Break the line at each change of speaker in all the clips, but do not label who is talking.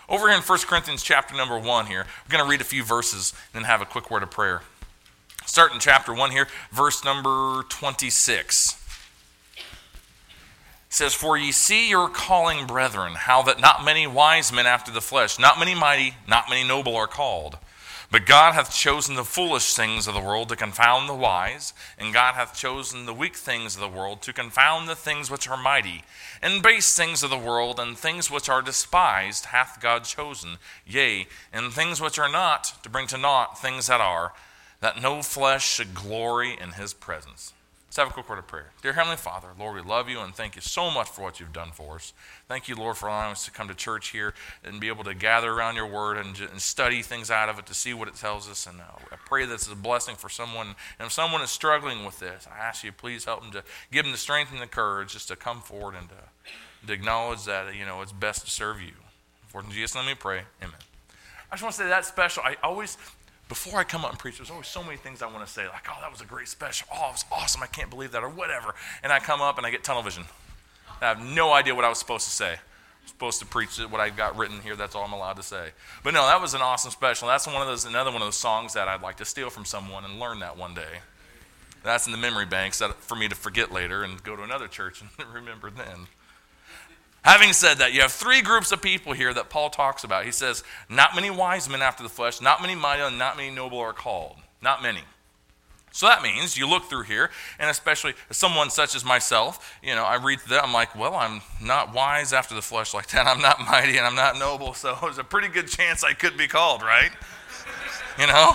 Over here in 1 Corinthians chapter number 1 here, we're going to read a few verses and then have a quick word of prayer. Start in chapter 1 here, verse number 26. It says, "For ye see your calling, brethren, how that not many wise men after the flesh, not many mighty, not many noble are called. But God hath chosen the foolish things of the world to confound the wise, and God hath chosen the weak things of the world to confound the things which are mighty. And base things of the world and things which are despised hath God chosen, yea, and things which are not, to bring to naught things that are, that no flesh should glory in his presence." Let's have a quick word of prayer. Dear Heavenly Father, Lord, we love you and thank you so much for what you've done for us. Thank you, Lord, for allowing us to come to church here and be able to gather around your word and study things out of it to see what it tells us. And I pray this is a blessing for someone. And if someone is struggling with this, I ask you, please help them to give them the strength and the courage just to come forward and to acknowledge that, it's best to serve you. For in Jesus' name we pray, amen. I just want to say that's special. Before I come up and preach, there's always so many things I want to say, like, oh, that was a great special. Oh, it was awesome. I can't believe that, or whatever. And I come up and I get tunnel vision. I have no idea what I was supposed to say. I'm supposed to preach what I got written here. That's all I'm allowed to say. But no, that was an awesome special. That's another one of those songs that I'd like to steal from someone and learn that one day. That's in the memory banks for me to forget later and go to another church and remember then. Having said that, you have three groups of people here that Paul talks about. He says, not many wise men after the flesh, not many mighty, and not many noble are called. Not many. So that means you look through here, and especially someone such as myself, I read that, I'm like, well, I'm not wise after the flesh like that. I'm not mighty, and I'm not noble, so there's a pretty good chance I could be called, right? Now,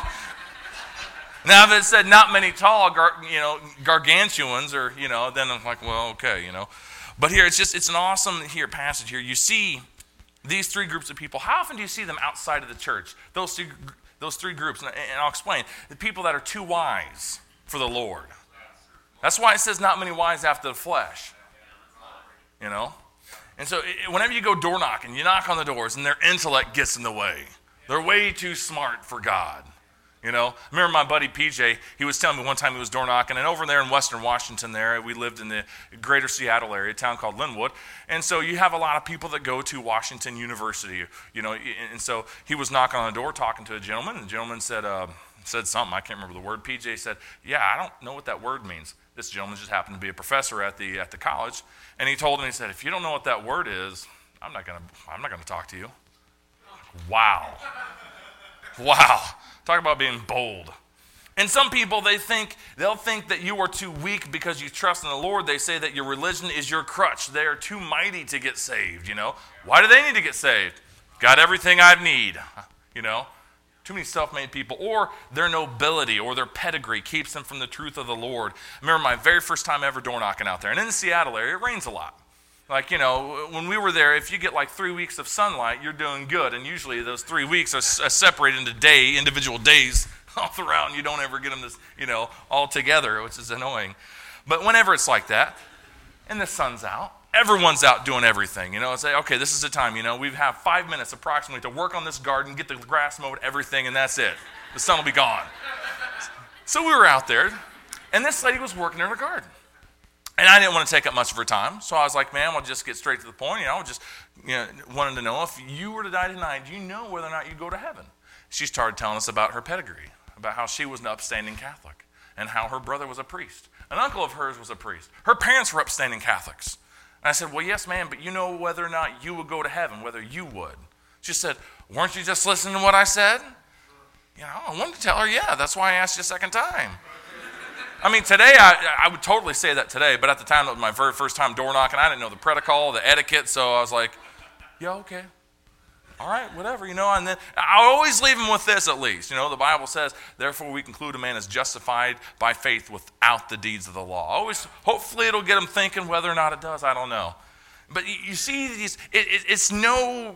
if it said not many tall, gargantuans, or, then I'm like, well, okay, But here, it's an awesome passage here. You see these three groups of people. How often do you see them outside of the church? Those three groups, and I'll explain. The people that are too wise for the Lord. That's why it says not many wise after the flesh. And so whenever you go door knocking, you knock on the doors, and their intellect gets in the way. They're way too smart for God. I remember my buddy PJ, he was telling me one time he was door knocking, and over there in Western Washington there, we lived in the greater Seattle area, a town called Linwood, and so you have a lot of people that go to Washington University, and so he was knocking on the door talking to a gentleman, and the gentleman said something, I can't remember the word. PJ said, yeah, I don't know what that word means. This gentleman just happened to be a professor at the college, and he told him, he said, if you don't know what that word is, I'm not gonna talk to you. Wow. Talk about being bold. And some people, they'll think that you are too weak because you trust in the Lord. They say that your religion is your crutch. They are too mighty to get saved, Why do they need to get saved? Got everything I need, Too many self-made people. Or their nobility or their pedigree keeps them from the truth of the Lord. I remember my very first time ever door knocking out there. And in the Seattle area, it rains a lot. Like, when we were there, if you get like 3 weeks of sunlight, you're doing good. And usually those 3 weeks are separated into individual days all throughout, and you don't ever get them all together, which is annoying. But whenever it's like that, and the sun's out, everyone's out doing everything. It's like, okay, this is the time, we have 5 minutes approximately to work on this garden, get the grass mowed, everything, and that's it. The sun will be gone. So we were out there, and this lady was working in her garden. And I didn't want to take up much of her time, so I was like, ma'am, I'll just get straight to the point. Wanted to know if you were to die tonight, do you know whether or not you go to heaven? She started telling us about her pedigree, about how she was an upstanding Catholic, and how her brother was a priest. An uncle of hers was a priest. Her parents were upstanding Catholics. And I said, well, yes, ma'am, but you know whether or not you would go to heaven, whether you would. She said, weren't you just listening to what I said? I wanted to tell her, yeah, that's why I asked you a second time. I mean, today, I would totally say that today, but at the time, it was my very first time door knocking. I didn't know the protocol, the etiquette, so I was like, yeah, okay. All right, whatever, and then I always leave them with this at least. The Bible says, therefore we conclude a man is justified by faith without the deeds of the law. Hopefully it'll get them thinking. Whether or not it does, I don't know. But you see these, it's no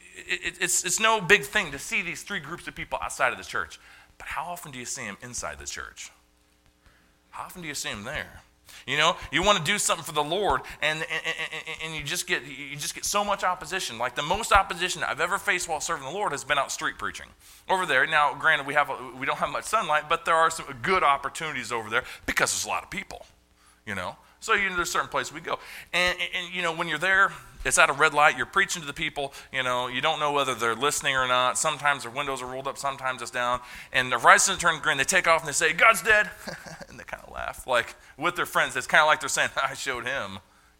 big thing to see these three groups of people outside of the church. But how often do you see them inside the church? How often do you see them there? You want to do something for the Lord, and you just get so much opposition. Like the most opposition I've ever faced while serving the Lord has been out street preaching. Over there, now granted we don't have much sunlight, but there are some good opportunities over there because there's a lot of people. So there's certain places we go. And when you're there, it's at a red light, you're preaching to the people, you don't know whether they're listening or not. Sometimes their windows are rolled up, sometimes it's down. And the right turn green, they take off and they say, God's dead. And they kind of laugh, like with their friends. It's kind of like they're saying, I showed him,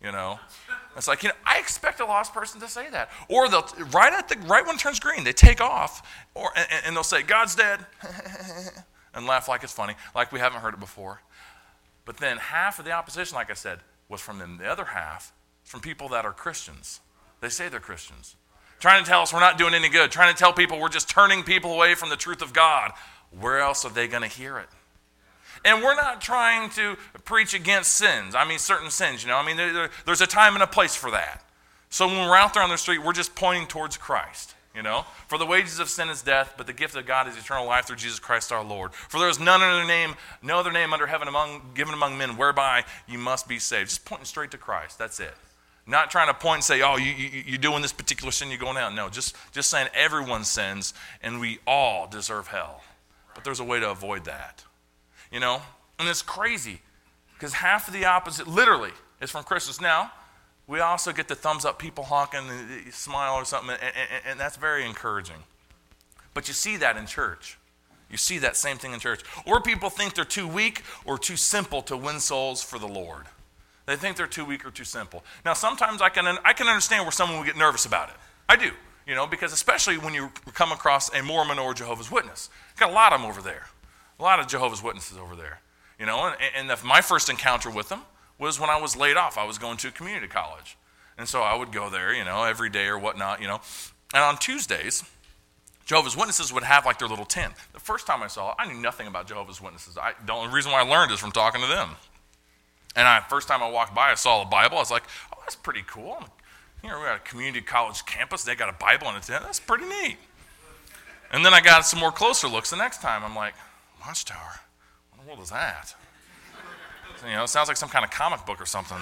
It's like, I expect a lost person to say that. Or they'll, right when it turns green, they take off, and they'll say, God's dead, and laugh like it's funny, like we haven't heard it before. But then half of the opposition, like I said, was from them. The other half, from people that are Christians. They say they're Christians. Trying to tell us we're not doing any good. Trying to tell people we're just turning people away from the truth of God. Where else are they going to hear it? And we're not trying to preach against sins. I mean, certain sins, there's a time and a place for that. So when we're out there on the street, we're just pointing towards Christ. For the wages of sin is death, but the gift of God is eternal life through Jesus Christ our Lord. For there is no other name under heaven given among men whereby you must be saved. Just pointing straight to Christ. That's it. Not trying to point and say, you're doing this particular sin, you're going out. No, just saying everyone sins and we all deserve hell. But there's a way to avoid that. And it's crazy because half of the opposite literally is from Christians. Now, we also get the thumbs up people honking, and smile or something, and that's very encouraging. But you see that in church. You see that same thing in church. Or people think they're too weak or too simple to win souls for the Lord. They think they're too weak or too simple. Now, sometimes I can understand where someone would get nervous about it. I do, because especially when you come across a Mormon or Jehovah's Witness. Got a lot of them over there. A lot of Jehovah's Witnesses over there. And my first encounter with them was when I was laid off. I was going to community college. And so I would go there, every day or whatnot, And on Tuesdays, Jehovah's Witnesses would have like their little tent. The first time I saw it, I knew nothing about Jehovah's Witnesses. The only reason why I learned is from talking to them. And first time I walked by, I saw the Bible. I was like, oh, that's pretty cool. We're at a community college campus. They got a Bible in a tent. That's pretty neat. And then I got some more closer looks the next time. I'm like, Watchtower? What in the world is that? It sounds like some kind of comic book or something,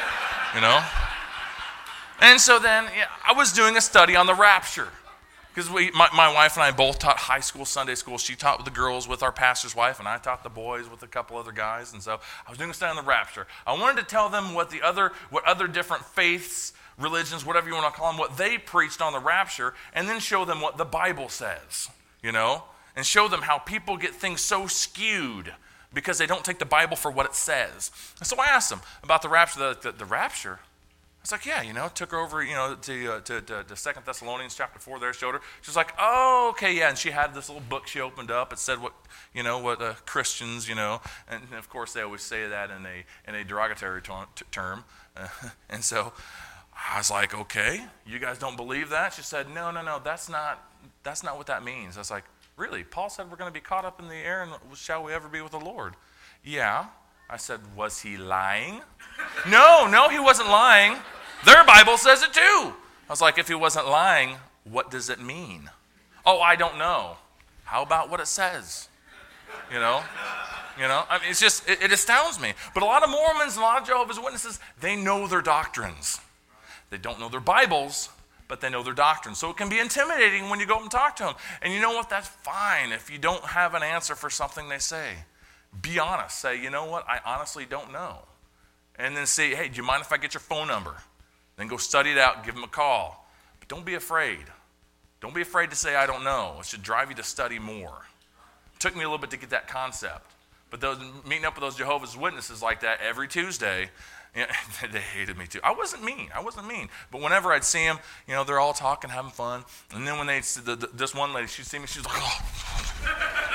And so then I was doing a study on the rapture because my wife and I both taught high school, Sunday school. She taught the girls with our pastor's wife, and I taught the boys with a couple other guys. And so I was doing a study on the rapture. I wanted to tell them what other different faiths, religions, whatever you want to call them, what they preached on the rapture, and then show them what the Bible says, and show them how people get things so skewed because they don't take the Bible for what it says. And so I asked them about the rapture. The rapture? I was like, yeah, took her over, to 2 Thessalonians chapter 4 there, showed her. She was like, oh, okay, yeah. And she had this little book she opened up. It said what Christians, and of course they always say that in a derogatory term. And so I was like, okay, you guys don't believe that? She said, no, that's not what that means. I was like, really? Paul said we're going to be caught up in the air, and shall we ever be with the Lord? Yeah. I said, was he lying? No, he wasn't lying. Their Bible says it too. I was like, if he wasn't lying, what does it mean? Oh, I don't know. How about what it says? I mean, it's just, it astounds me. But a lot of Mormons and a lot of Jehovah's Witnesses, they know their doctrines. They don't know their Bibles, but they know their doctrine. So it can be intimidating when you go up and talk to them. And you know what? That's fine if you don't have an answer for something they say. Be honest. Say, you know what? I honestly don't know. And then say, hey, do you mind if I get your phone number? Then go study it out and give them a call. But don't be afraid. Don't be afraid to say, I don't know. It should drive you to study more. It took me a little bit to get that concept. But meeting up with those Jehovah's Witnesses like that every Tuesday, they hated me too. I wasn't mean. But whenever I'd see them, they're all talking, having fun. And then when this one lady, she'd see me, she's like, oh.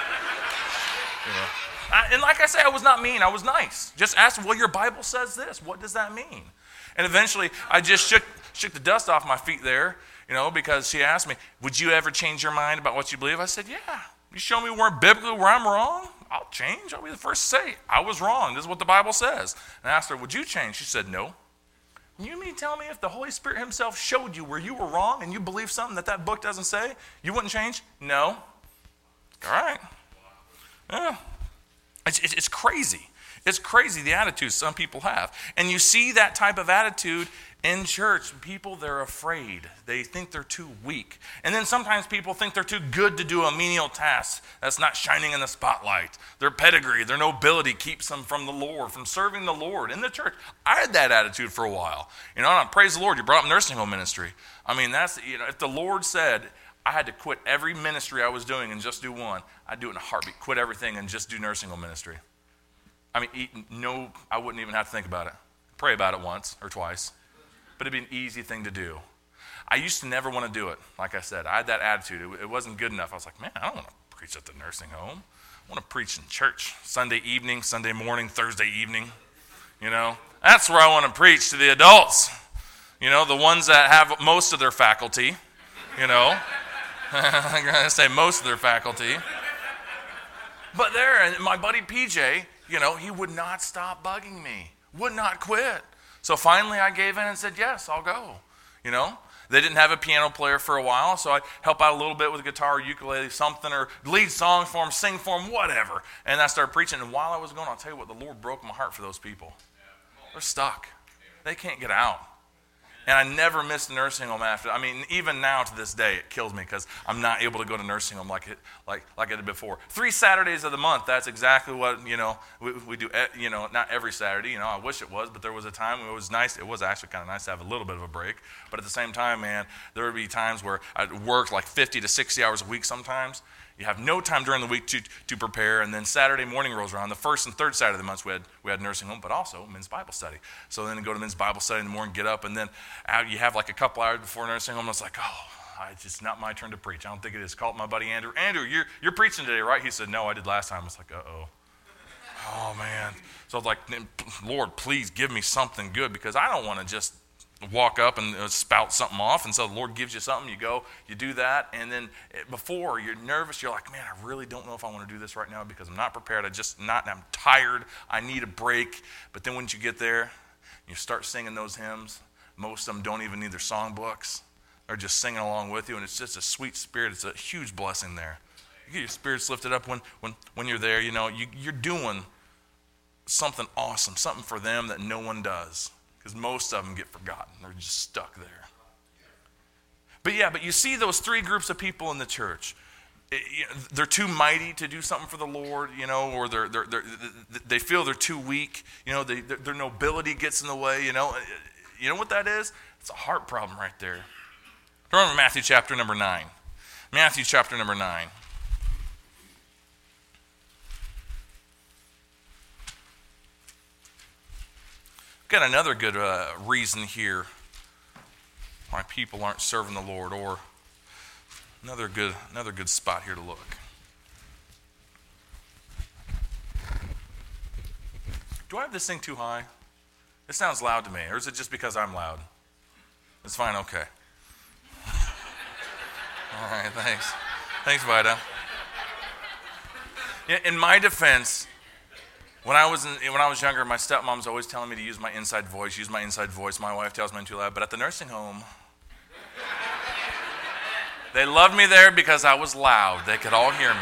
And like I say, I was not mean. I was nice. Just asked, well, your Bible says this. What does that mean? And eventually, I just shook the dust off my feet there, because she asked me, would you ever change your mind about what you believe? I said, yeah. You show me biblically where I'm wrong, I'll change. I'll be the first to say, I was wrong. This is what the Bible says. And I asked her, would you change? She said, no. You mean tell me if the Holy Spirit himself showed you where you were wrong and you believe something that book doesn't say, you wouldn't change? No. All right. Yeah. It's crazy. It's crazy the attitude some people have. And you see that type of attitude In church, people, they're afraid. They think they're too weak. And then sometimes people think they're too good to do a menial task that's not shining in the spotlight. Their pedigree, their nobility keeps them from the Lord, from serving the Lord in the church. I had that attitude for a while. You know, and praise the Lord, you brought up nursing home ministry. I mean, that's, you know, if the Lord said I had to quit every ministry I was doing and just do one, I'd do it in a heartbeat, quit everything and just do nursing home ministry. I mean, I wouldn't even have to think about it. Pray about it once or twice. But it'd be an easy thing to do. I used to never want to do it. Like I said, I had that attitude. It wasn't good enough. I was like, man, I don't want to preach at the nursing home. I want to preach in church. Sunday evening, Sunday morning, Thursday evening. You know, that's where I want to preach to the adults. You know, the ones that have most of their faculty. You know, I'm going to say most of their faculty. But there, my buddy PJ, you know, he would not stop bugging me. Would not quit. So finally I gave in and said, yes, I'll go. You know, they didn't have a piano player for a while, so I'd help out a little bit with guitar, ukulele, something, or lead songs for them, sing for them, whatever. And I started preaching, and while I was going, I'll tell you what, the Lord broke my heart for those people. They're stuck. They can't get out. And I never missed a nursing home after. I mean, even now to this day, it kills me because I'm not able to go to nursing home like I did before. 3 Saturdays of the month, that's exactly what, you know, we do, you know, not every Saturday. You know, I wish it was, but there was a time when it was nice. It was actually kind of nice to have a little bit of a break. But at the same time, man, there would be times where I'd work like 50 to 60 hours a week sometimes. You have no time during the week to prepare, and then Saturday morning rolls around. The first and third Saturday of the month we had nursing home, but also men's Bible study. So then go to men's Bible study in the morning, get up, and then you have like a couple hours before nursing home. It's like, it's just not my turn to preach. I don't think it is. Called my buddy Andrew. Andrew, you're preaching today, right? He said, no, I did last time. I was like, oh man. So I was like, Lord, please give me something good because I don't want to just walk up and spout something off. And so the Lord gives you something, you go, you do that, and then before you're nervous, you're like, man, I really don't know if I want to do this right now because I'm not prepared. I'm tired. I need a break. But then once you get there, you start singing those hymns. Most of them don't even need their songbooks. They're just singing along with you, and it's just a sweet spirit. It's a huge blessing there. You get your spirits lifted up when you're there. You know, you're doing something awesome, something for them that no one does. Because most of them get forgotten. They're just stuck there. But you see those 3 groups of people in the church. They're too mighty to do something for the Lord, you know, or they feel they're too weak. You know, their nobility gets in the way, you know. You know what that is? It's a heart problem right there. Remember Matthew chapter number 9. Matthew chapter number 9. Got another good reason here why people aren't serving the Lord, or another good spot here to look. Do I have this thing too high? It sounds loud to me, or is it just because I'm loud? It's fine, okay. All right, thanks. Thanks, Vida. In my defense, when I was younger, my stepmom was always telling me to use my inside voice. My wife tells me I'm too loud. But at the nursing home, they loved me there because I was loud. They could all hear me.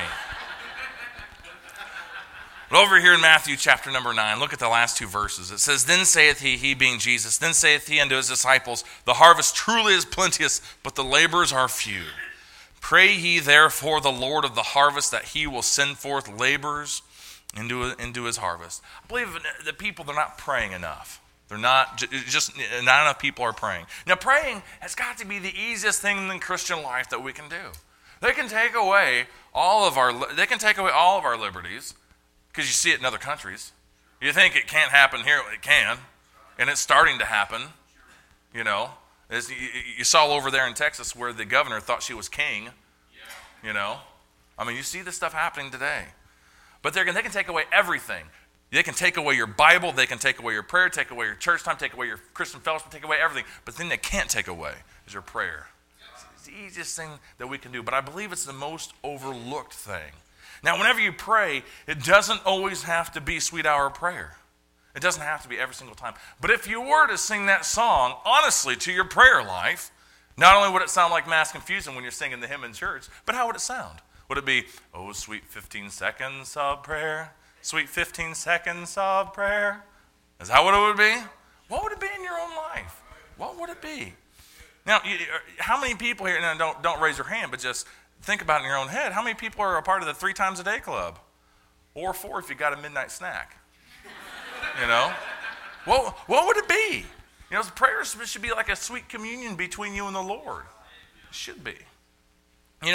But over here in Matthew chapter number 9, look at the last 2 verses. It says, Then saith he being Jesus, then saith he unto his disciples, The harvest truly is plenteous, but the laborers are few. Pray ye therefore the Lord of the harvest that he will send forth laborers into his harvest. I believe the people, they're not praying enough. They're not enough people are praying. Now, praying has got to be the easiest thing in the Christian life that we can do. They can take away all of our liberties, because you see it in other countries. You think it can't happen here, it can, and it's starting to happen. You know, you saw over there in Texas where the governor thought she was king. You know, I mean, you see this stuff happening today. But they can take away everything. They can take away your Bible, they can take away your prayer, take away your church time, take away your Christian fellowship, take away everything. But the thing they can't take away is your prayer. It's the easiest thing that we can do, but I believe it's the most overlooked thing. Now, whenever you pray, it doesn't always have to be sweet hour prayer. It doesn't have to be every single time. But if you were to sing that song, honestly, to your prayer life, not only would it sound like mass confusion when you're singing the hymn in church, but how would it sound? Would it be, oh, sweet 15 seconds of prayer, sweet 15 seconds of prayer? Is that what it would be? What would it be in your own life? What would it be? Now, how many people here, now don't raise your hand, but just think about it in your own head. How many people are a part of the 3 times a day club? Or 4 if you got a midnight snack. You know? What would it be? You know, prayers should be like a sweet communion between you and the Lord. It should be. You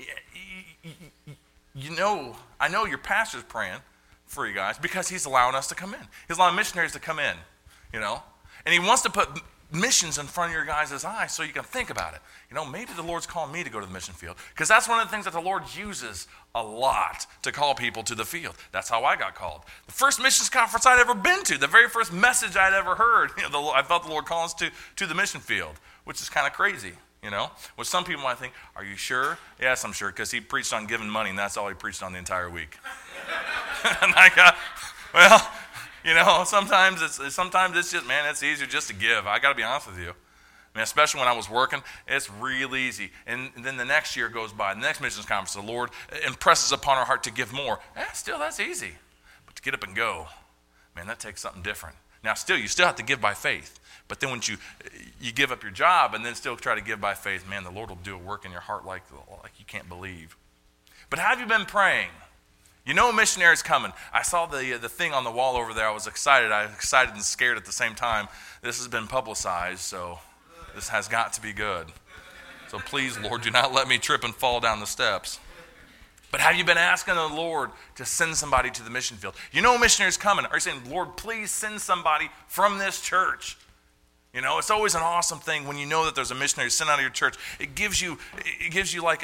know, I know your pastor's praying for you guys because he's allowing us to come in. He's allowing missionaries to come in, you know. And he wants to put missions in front of your guys' eyes so you can think about it. You know, maybe the Lord's calling me to go to the mission field. Because that's one of the things that the Lord uses a lot to call people to the field. That's how I got called. The first missions conference I'd ever been to, the very first message I'd ever heard, you know, I felt the Lord calling us to the mission field, which is kind of crazy, you know. Which some people might think, are you sure? Yes, I'm sure, because he preached on giving money, and that's all he preached on the entire week. And I got, well, you know, sometimes it's just, man, it's easier just to give. I got to be honest with you. I mean, especially when I was working, it's real easy. And then the next year goes by, the next missions conference, the Lord impresses upon our heart to give more. Still, that's easy. But to get up and go, man, that takes something different. Now, you still have to give by faith. But then once you give up your job and then still try to give by faith, man, the Lord will do a work in your heart like you can't believe. But have you been praying? You know a missionary's coming. I saw the thing on the wall over there. I was excited. And scared at the same time. This has been publicized, so this has got to be good. So please, Lord, do not let me trip and fall down the steps. But have you been asking the Lord to send somebody to the mission field? You know a missionary's coming. Are you saying, Lord, please send somebody from this church? You know, it's always an awesome thing when you know that there's a missionary sent out of your church. It gives you like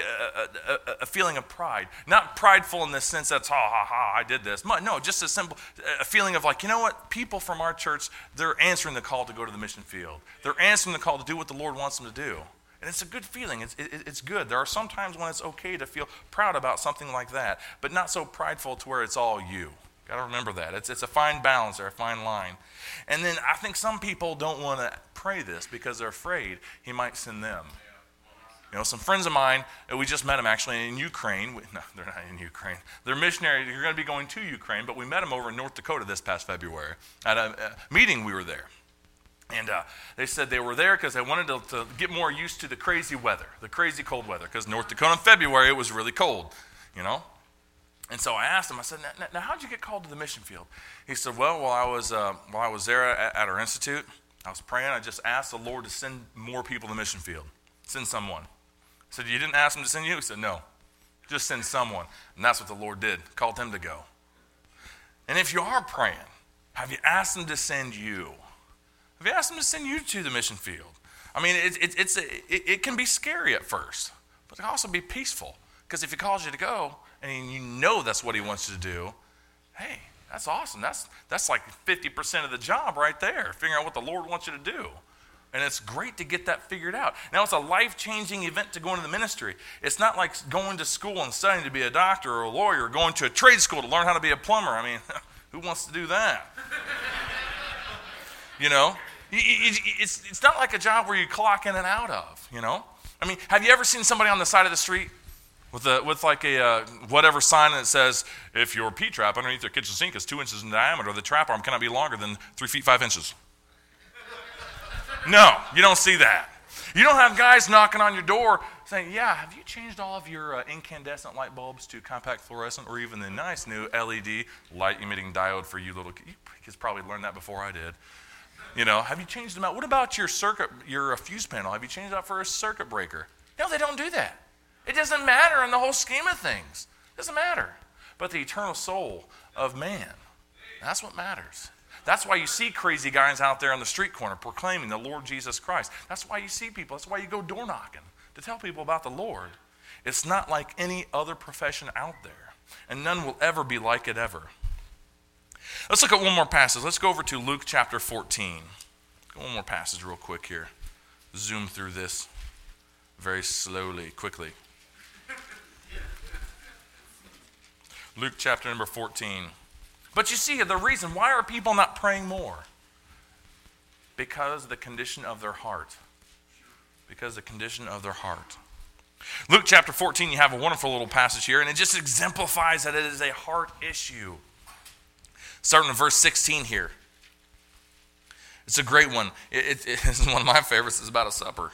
a feeling of pride. Not prideful in the sense that's, I did this. No, just a feeling of like, you know what? People from our church, they're answering the call to go to the mission field. They're answering the call to do what the Lord wants them to do. And it's a good feeling. It's good. There are some times when it's okay to feel proud about something like that, but not so prideful to where it's all you. Got to remember that. It's a fine balance or a fine line. And then I think some people don't want to pray this because they're afraid he might send them. You know, some friends of mine, we just met them actually in Ukraine. No, they're not in Ukraine. They're missionaries. You're going to be going to Ukraine, but we met them over in North Dakota this past February at a meeting we were there. And they said they were there because they wanted to get more used to the crazy weather, the crazy cold weather, because North Dakota in February, it was really cold, you know. And so I asked him, I said, now how'd you get called to the mission field? He said, well, while I was there at our institute, I was praying. I just asked the Lord to send more people to the mission field. Send someone. I said, you didn't ask him to send you? He said, no, just send someone. And that's what the Lord did, called him to go. And if you are praying, have you asked him to send you? Have you asked him to send you to the mission field? I mean, it can be scary at first, but it can also be peaceful. Because if he calls you to go, and you know that's what he wants you to do, hey, that's awesome. That's like 50% of the job right there, figuring out what the Lord wants you to do. And it's great to get that figured out. Now, it's a life-changing event to go into the ministry. It's not like going to school and studying to be a doctor or a lawyer, or going to a trade school to learn how to be a plumber. I mean, who wants to do that? You know? It's not like a job where you clock in and out of, you know? I mean, have you ever seen somebody on the side of the street with like a whatever sign that says, if your P-trap underneath your kitchen sink is 2 inches in diameter, the trap arm cannot be longer than 3 feet 5 inches? No, you don't see that. You don't have guys knocking on your door saying, yeah, have you changed all of your incandescent light bulbs to compact fluorescent or even the nice new LED light emitting diode for you little kids? You kids probably learned that before I did. You know, have you changed them out? What about your fuse panel? Have you changed out for a circuit breaker? No, they don't do that. It doesn't matter in the whole scheme of things. It doesn't matter. But the eternal soul of man, that's what matters. That's why you see crazy guys out there on the street corner proclaiming the Lord Jesus Christ. That's why you see people. That's why you go door knocking, to tell people about the Lord. It's not like any other profession out there, and none will ever be like it ever. Let's look at one more passage. Let's go over to Luke chapter 14. One more passage real quick here. Zoom through this very slowly, quickly. Luke chapter number 14. But you see, the reason, why are people not praying more? Because of the condition of their heart. Because of the condition of their heart. Luke chapter 14, you have a wonderful little passage here, and it just exemplifies that it is a heart issue. Starting in verse 16 here. It's a great one. It's one of my favorites. It's about a supper.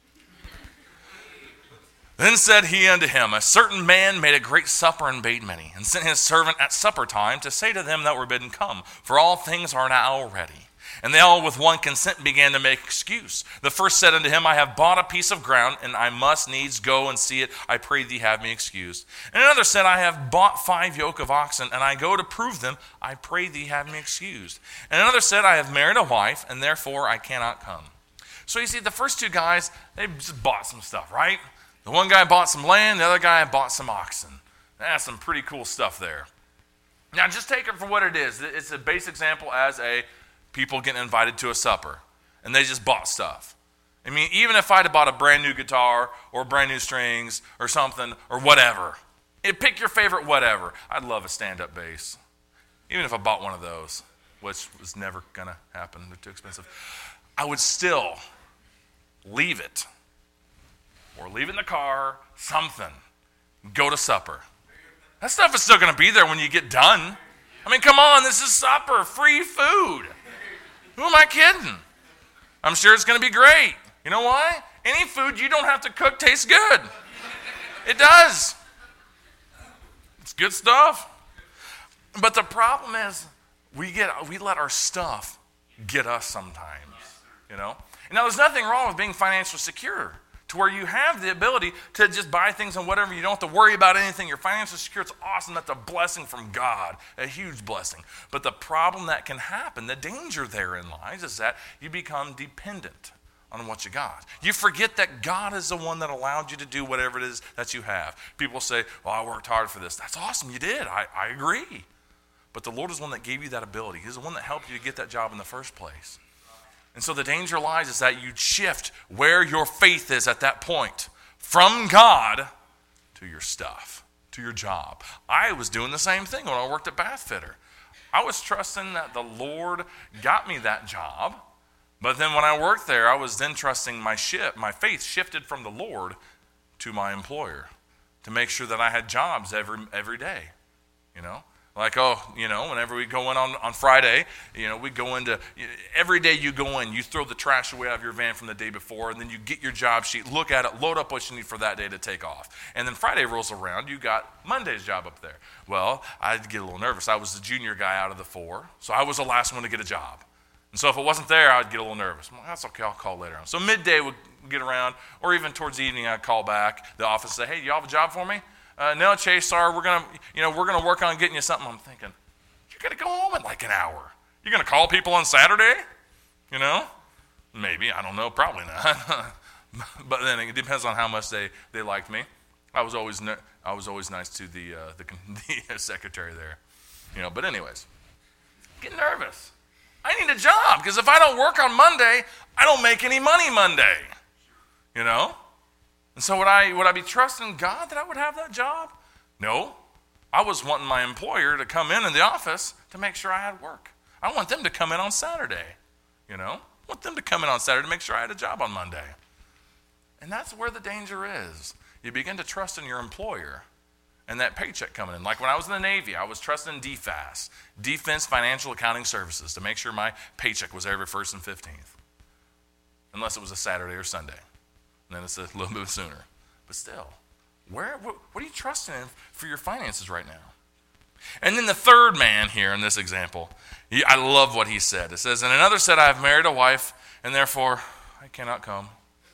Then said he unto him, a certain man made a great supper and bade many, and sent his servant at supper time to say to them that were bidden, come, for all things are now ready. And they all with one consent began to make excuse. The first said unto him, I have bought a piece of ground, and I must needs go and see it. I pray thee have me excused. And another said, I have bought 5 yoke of oxen, and I go to prove them. I pray thee have me excused. And another said, I have married a wife, and therefore I cannot come. So you see, the first 2 guys, they just bought some stuff, right? The one guy bought some land, the other guy bought some oxen. That's some pretty cool stuff there. Now, just take it for what it is. It's a base example as a people getting invited to a supper, and they just bought stuff. I mean, even if I'd have bought a brand new guitar or brand new strings or something or whatever, pick your favorite whatever. I'd love a stand-up bass, even if I bought one of those, which was never going to happen. They're too expensive. I would still leave it. Or leave it in the car, something. Go to supper. That stuff is still going to be there when you get done. I mean, come on, this is supper, free food. Who am I kidding? I'm sure it's going to be great. You know why? Any food you don't have to cook tastes good. It does. It's good stuff. But the problem is we let our stuff get us sometimes, you know? And now there's nothing wrong with being financially secure, to where you have the ability to just buy things and whatever. You don't have to worry about anything. You're financially secure. It's awesome. That's a blessing from God, a huge blessing. But the problem that can happen, the danger therein lies, is that you become dependent on what you got. You forget that God is the one that allowed you to do whatever it is that you have. People say, well, I worked hard for this. That's awesome. You did. I agree. But the Lord is the one that gave you that ability. He's the one that helped you to get that job in the first place. And so the danger lies is that you shift where your faith is at that point, from God to your stuff, to your job. I was doing the same thing when I worked at Bath Fitter. I was trusting that the Lord got me that job, but then when I worked there, I was then trusting my faith shifted from the Lord to my employer to make sure that I had jobs every day, you know. Like, whenever we go in on Friday, we go into, every day you go in, you throw the trash away out of your van from the day before, and then you get your job sheet, look at it, load up what you need for that day to take off. And then Friday rolls around, you got Monday's job up there. Well, I'd get a little nervous. I was the junior guy out of the 4, so I was the last one to get a job. And so if it wasn't there, I'd get a little nervous. Well, that's okay, I'll call later on. So midday would get around, or even towards the evening, I'd call back the office and say, hey, do y'all have a job for me? No, Chase, sorry, we're gonna work on getting you something. I'm thinking, you're gonna go home in like an hour. You're gonna call people on Saturday? Maybe, I don't know, probably not. But then it depends on how much they liked me. I was always nice to the secretary there, But anyways, get nervous. I need a job because if I don't work on Monday, I don't make any money Monday. And so would I be trusting God that I would have that job? No. I was wanting my employer to come in the office to make sure I had work. I want them to come in on Saturday, I want them to come in on Saturday to make sure I had a job on Monday. And that's where the danger is. You begin to trust in your employer and that paycheck coming in. Like when I was in the Navy, I was trusting DFAS, Defense Financial Accounting Services, to make sure my paycheck was every 1st and 15th, unless it was a Saturday or Sunday. And then it's a little bit sooner. But still, what are you trusting in for your finances right now? And then the third man here in this example, I love what he said. It says, and another said, I have married a wife, and therefore I cannot come.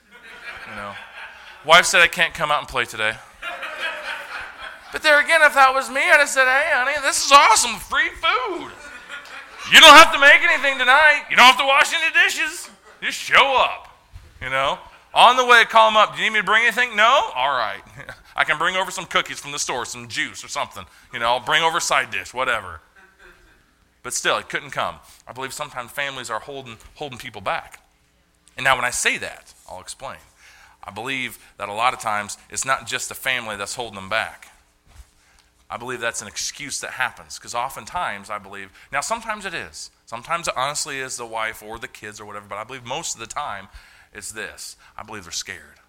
Wife said, I can't come out and play today. But there again, if that was me, I'd have said, hey, honey, this is awesome, free food. You don't have to make anything tonight. You don't have to wash any dishes. Just show up, On the way, call them up. Do you need me to bring anything? No? All right. I can bring over some cookies from the store, some juice or something. I'll bring over a side dish, whatever. But still, it couldn't come. I believe sometimes families are holding people back. And now when I say that, I'll explain. I believe that a lot of times it's not just the family that's holding them back. I believe that's an excuse that happens. Because oftentimes, I believe, now sometimes it is. Sometimes it honestly is the wife or the kids or whatever, but I believe most of the time, it's this. I believe they're scared.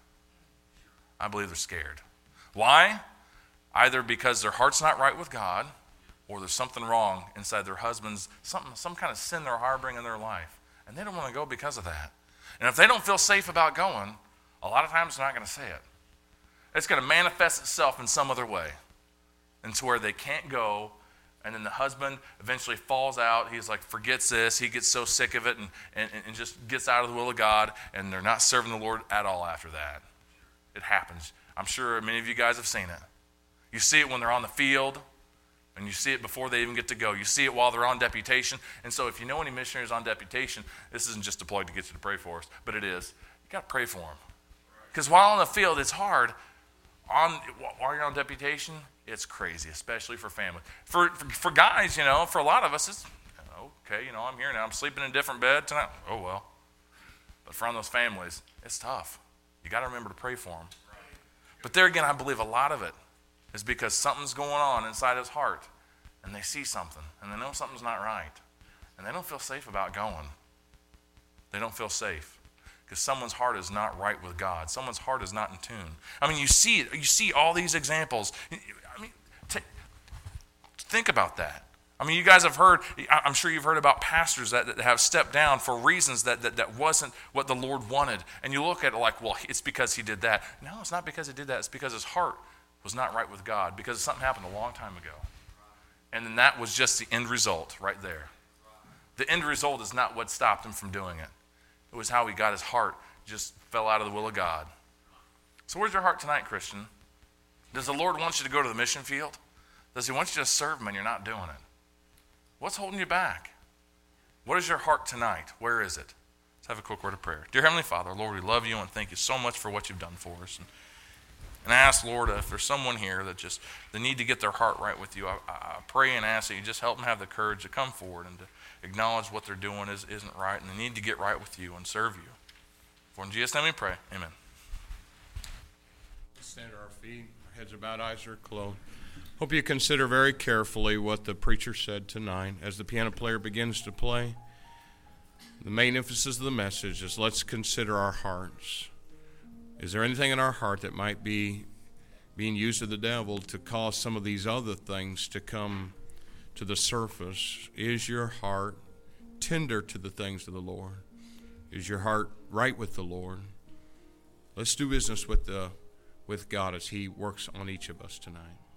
Why? Either because their heart's not right with God, or there's something wrong inside their husband's, some kind of sin they're harboring in their life. And they don't want to go because of that. And if they don't feel safe about going, a lot of times they're not going to say it. It's going to manifest itself in some other way. And to where they can't go, and then the husband eventually falls out. He's like, forgets this. He gets so sick of it and just gets out of the will of God, and they're not serving the Lord at all after that. It happens. I'm sure many of you guys have seen it. You see it when they're on the field, and you see it before they even get to go. You see it while they're on deputation. And so if you know any missionaries on deputation, this isn't just a plug to get you to pray for us, but it is. You got to pray for them. Because while on the field, it's hard. While you're on deputation, it's crazy, especially for family. For guys, for a lot of us, it's, okay, I'm here now. I'm sleeping in a different bed tonight. Oh, well. But for those families, it's tough. You got to remember to pray for them. But there again, I believe a lot of it is because something's going on inside his heart, and they see something, and they know something's not right, and they don't feel safe about going. They don't feel safe because someone's heart is not right with God. Someone's heart is not in tune. I mean, you see it. You see all these examples. I mean, think about that. I mean, you guys have heard, I'm sure you've heard about pastors that have stepped down for reasons that wasn't what the Lord wanted. And you look at it like, well, it's because he did that. No, it's not because he did that. It's because his heart was not right with God, because something happened a long time ago. And then that was just the end result right there. The end result is not what stopped him from doing it. It was how he got his heart, just fell out of the will of God. So where's your heart tonight, Christian? Does the Lord want you to go to the mission field? Does he want you to serve him and you're not doing it? What's holding you back? What is your heart tonight? Where is it? Let's have a quick word of prayer. Dear Heavenly Father, Lord, we love you and thank you so much for what you've done for us. And I ask, Lord, if there's someone here that just they need to get their heart right with you, I pray and ask that you just help them have the courage to come forward and to acknowledge what they're doing isn't right, and they need to get right with you and serve you. For in Jesus' name we pray. Amen.
Let's stand at our feet. Our heads are bowed, eyes are closed. Hope you consider very carefully what the preacher said tonight as the piano player begins to play. The main emphasis of the message is let's consider our hearts. Is there anything in our heart that might be being used of the devil to cause some of these other things to come to the surface? Is your heart tender to the things of the Lord? Is your heart right with the Lord? Let's do business with God as he works on each of us tonight.